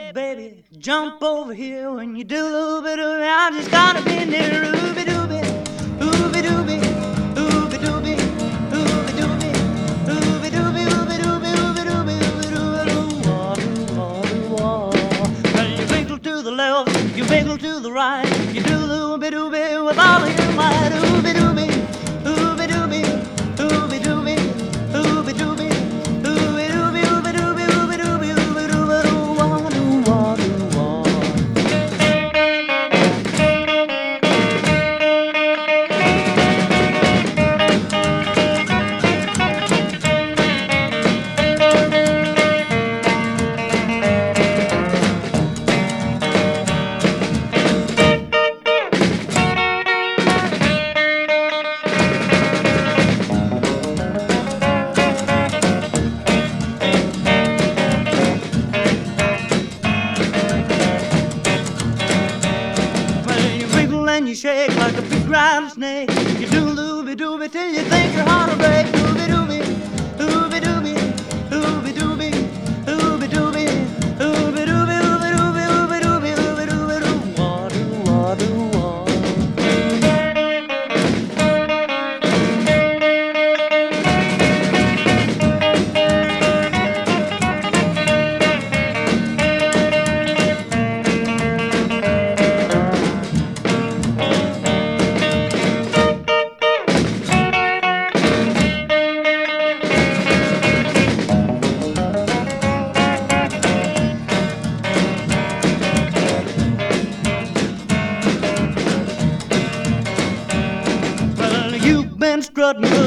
baby, jump over here when you do a little bit of it. I just gotta be near ooby dooby, ooby dooby, ooby dooby, ooby dooby, ooby dooby, ooby dooby, ooby dooby, ooby dooby, well, you wiggle to the left, you wiggle to the right, you do the ooby dooby with all of your might, ooby dooby, ooby dooby, ooby dooby, ooby dooby. You shake like a big rattlesnake. You do looby dooby till you think your heart will break. Ooby dooby, ooby dooby, ooby dooby, ooby dooby, ooby dooby, ooby dooby, ooby dooby, ooby dooby, doo wah doo wah doo wah. Strutting